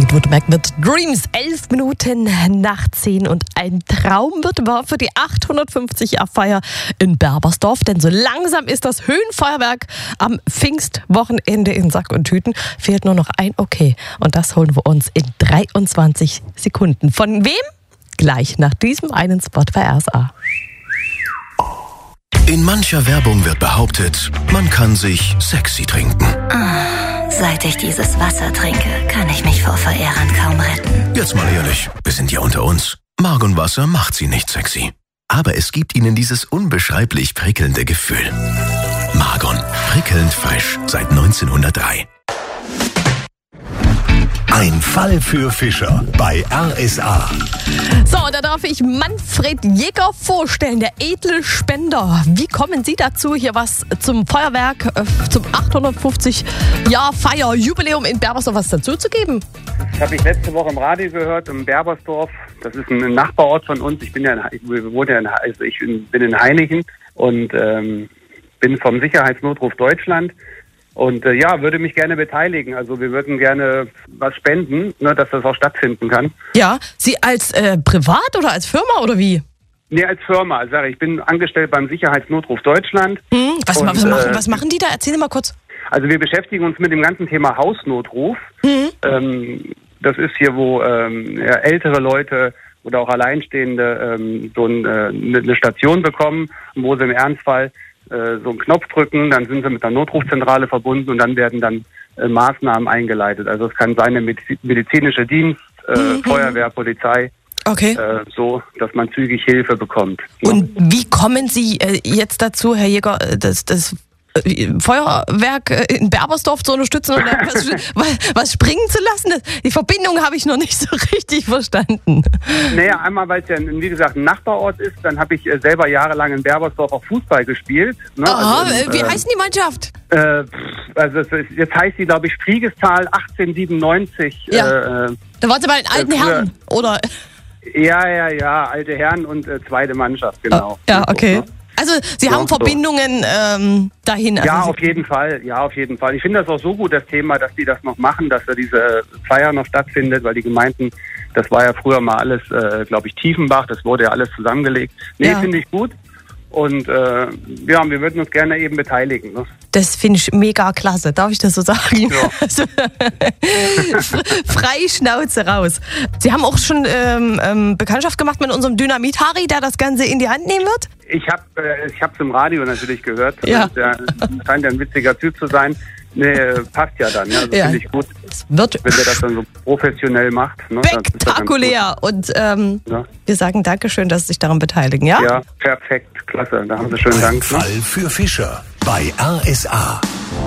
Baden-Württemberg wird Dreams 11 Minuten nach 10 und ein Traum wird wahr für die 850-Jahr-Feier in Berbersdorf, denn so langsam ist das Höhenfeuerwerk am Pfingstwochenende in Sack und Tüten. Fehlt nur noch ein Okay und das holen wir uns in 23 Sekunden. Von wem? Gleich nach diesem einen Spot bei RSA. In mancher Werbung wird behauptet, man kann sich sexy trinken. Seit ich dieses Wasser trinke, kann ich mich vor Verehrern kaum retten. Jetzt mal ehrlich, wir sind ja unter uns. Margonwasser macht sie nicht sexy. Aber es gibt ihnen dieses unbeschreiblich prickelnde Gefühl. Margon, prickelnd frisch seit 1903. Ein Fall für Fischer bei RSA. So, da darf ich Manfred Jäger vorstellen, der edle Spender. Wie kommen Sie dazu, hier was zum Feuerwerk, zum 850-Jahr-Feier-Jubiläum in Berbersdorf was dazu zu geben? Das habe ich letzte Woche im Radio gehört, in Berbersdorf. Das ist ein Nachbarort von uns. Ich bin in Heinichen und bin vom Sicherheitsnotruf Deutschland. Und würde mich gerne beteiligen. Also wir würden gerne was spenden, ne, dass das auch stattfinden kann. Ja, Sie als Privat oder als Firma oder wie? Nee, als Firma. Also ich bin angestellt beim Sicherheitsnotruf Deutschland. Was machen die da? Erzähl mal kurz. Also wir beschäftigen uns mit dem ganzen Thema Hausnotruf. Das ist hier, wo ältere Leute oder auch Alleinstehende eine Station bekommen, wo sie im Ernstfall so einen Knopf drücken, dann sind sie mit der Notrufzentrale verbunden und dann werden dann Maßnahmen eingeleitet. Also es kann sein, der medizinische Dienst, Feuerwehr, Polizei, okay. So, dass man zügig Hilfe bekommt. Und wie kommen Sie jetzt dazu, Herr Jäger, das Feuerwerk in Berbersdorf zu unterstützen und was springen zu lassen? Die Verbindung habe ich noch nicht so richtig verstanden. Naja, einmal, weil es ja, wie gesagt, ein Nachbarort ist, dann habe ich selber jahrelang in Berbersdorf auch Fußball gespielt. Ne? Aha, wie heißt die Mannschaft? Jetzt heißt sie, glaube ich, Friegestal 1897. Ja. Da waren Sie bei den alten Herren, oder? Ja, alte Herren und zweite Mannschaft, genau. Ja, okay. Also Sie haben Verbindungen dahin. Also ja, auf jeden Fall. Ich finde das auch so gut, das Thema, dass die das noch machen, dass da diese Feier noch stattfindet, weil die gemeinten, das war ja früher mal alles, glaube ich, Tiefenbach, das wurde ja alles zusammengelegt. Nee, finde ich gut. Und wir würden uns gerne eben beteiligen. Ne? Das finde ich mega klasse, darf ich das so sagen? Ja. Also, frei Schnauze raus. Sie haben auch schon Bekanntschaft gemacht mit unserem Dynamit-Harry, der das Ganze in die Hand nehmen wird? Ich hab's im Radio natürlich gehört. Ja. Das scheint ja ein witziger Typ zu sein. Nee, passt ja dann. Ja, das finde ich gut. Wenn der das dann so professionell macht. Ne, spektakulär. Und wir sagen Dankeschön, dass Sie sich daran beteiligen, ja? Ja, perfekt. Klasse. Da haben Sie schönen Dank. Ein Fall für Fischer bei RSA.